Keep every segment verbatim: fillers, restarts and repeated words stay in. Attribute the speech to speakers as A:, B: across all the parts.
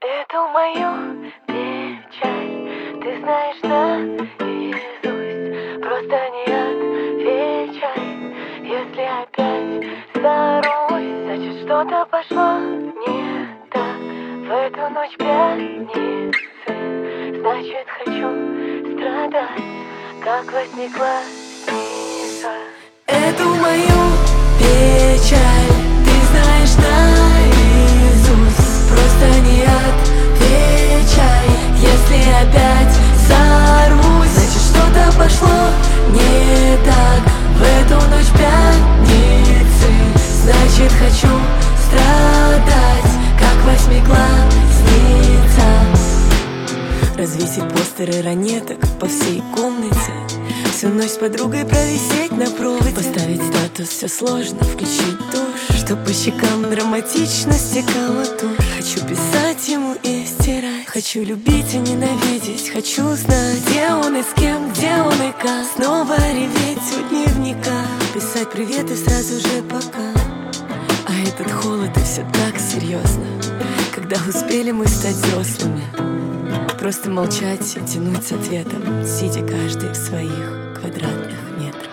A: Эту мою печаль ты знаешь наизусть. Просто не отвечай, если опять зарусь. Значит, что-то пошло не так в эту ночь пятницы. Значит, хочу страдать, как во сне классника. Эту мою печаль ты знаешь наизусть. Просто не отвечай, если опять зарусь. Значит, что-то пошло не так в эту ночь пятницы. Значит, хочу страдать, как во сне классница. Развесить постеры ранеток по всей комнате, всю ночь с подругой провисеть на проводе, поставить статус «все сложно», включить душ, чтоб по щекам драматично стекала тушь. Хочу писать ему и стирать, хочу любить и ненавидеть, хочу знать, где он и с кем, где он и как. Снова реветь у дневника, писать привет и сразу же пока. А этот холод и все так серьезно. Когда успели мы стать взрослыми? Просто молчать и тянуть с ответом, сидя каждый в своих квадратных метрах.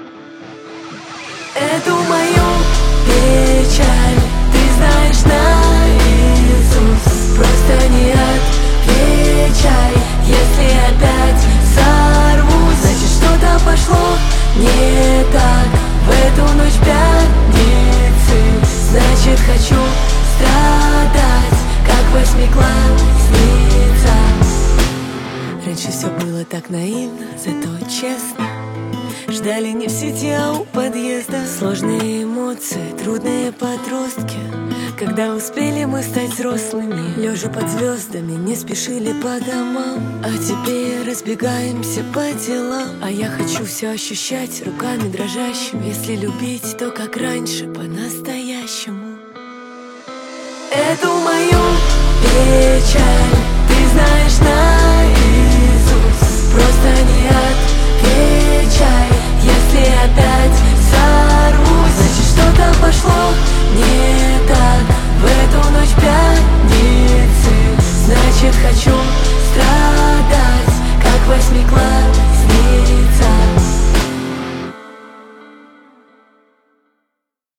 A: Эту мою печаль ты знаешь наизусть. Просто не отвечай, если опять сорвусь. Значит, что-то пошло не так в эту ночь пятницы. Значит, хочу страдать, как восьмиклассница. Раньше все было так наивно, зато честно. Ждали не в сети, а у подъезда. Сложные эмоции, трудные подростки. Когда успели мы стать взрослыми, лежа под звездами, не спешили по домам. А теперь разбегаемся по делам. А я хочу все ощущать руками дрожащими. Если любить, то как раньше, по-настоящему. Эту мою печаль